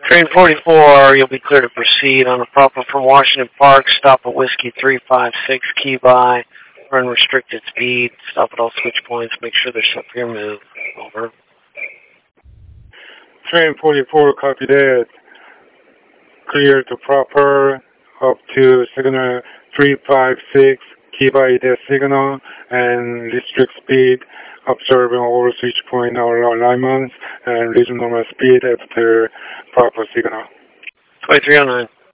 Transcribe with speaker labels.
Speaker 1: Train 44, you'll be clear to proceed on the proper from Washington Park. Stop at Whiskey 356, key by. Run restricted speed. Stop at all switch points. Make sure there's some clear move. Over.
Speaker 2: Train 44, copy that. Clear to proper up to signal 356. Key by that signal and restrict speed. Observing all switch point alignments and reach normal speed after proper signal.
Speaker 1: 2309.